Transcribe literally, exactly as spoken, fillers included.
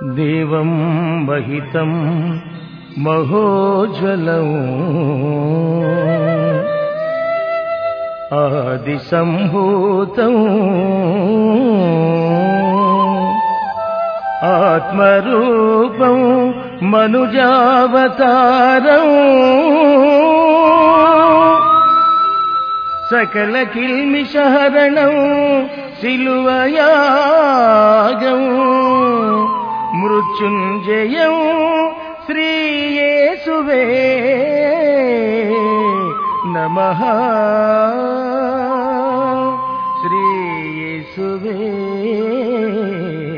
దేవం మహితం మహోజ్వలం ఆది సంభూతం ఆత్మరూపం మనుజావతారం సకల కిల్మిషహరణం శిలువయాగం మృత్యుంజయం శ్రీయేసువే నమః శ్రీయేసువే